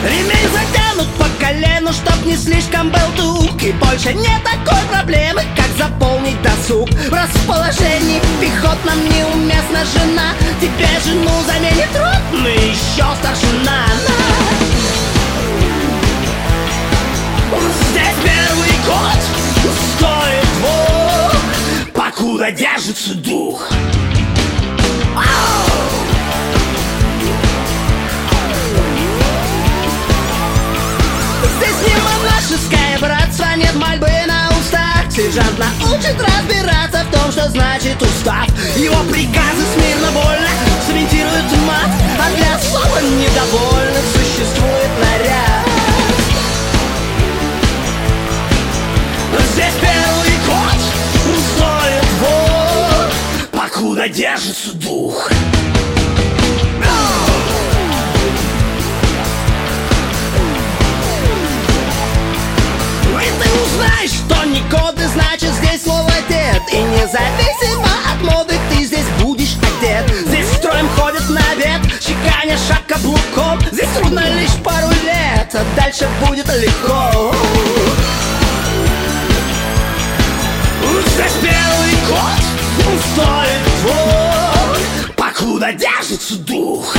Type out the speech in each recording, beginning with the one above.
Ремень затянут по колену, чтоб не слишком был тук. И больше нет такой проблемы, как заполнить досуг. В расположении пехотном неуместна жена. Тебе жену заменит ротный, еще старшина. Здесь первый год стоит двух, покуда держится дух. Здесь не монашеское братство, нет мольбы на устах. Сержант научит разбираться в том, что значит устав. Его приказы смирно вольно цементируют мат, а для особо недовольных существует наряд. Здесь первый год стоит двух, покуда держится дух. Знаешь, что не годы, значит здесь слово дед. И независимо от моды ты здесь будешь одет. Здесь строем ходят на вет, чеканя шаг каблуком. Здесь трудно лишь пару лет, а дальше будет легко. Здесь первый год стоит двух, покуда держится дух.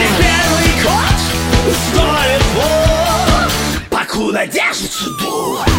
Стоит двух, покуда держится дух.